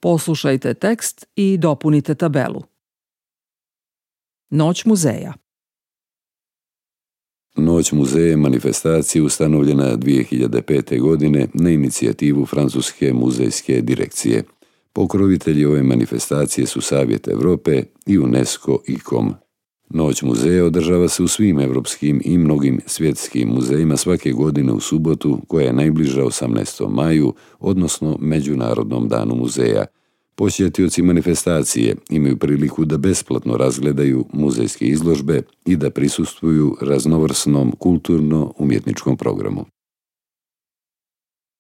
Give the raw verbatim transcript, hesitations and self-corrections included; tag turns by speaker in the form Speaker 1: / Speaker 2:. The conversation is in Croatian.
Speaker 1: Poslušajte tekst i dopunite tabelu. Noć muzeja.
Speaker 2: Noć muzeja je manifestacija ustanovljena dvije hiljade pete. godine na inicijativu Francuske muzejske direkcije. Pokrovitelji ove manifestacije su Savjet Evrope i UNESCO I C O M. Noć muzeja održava se u svim evropskim i mnogim svjetskim muzejima svake godine u subotu, koja je najbliža osamnaestom maju, odnosno Međunarodnom danu muzeja. Posjetioci manifestacije imaju priliku da besplatno razgledaju muzejske izložbe i da prisustvuju raznovrsnom kulturno-umjetničkom programu.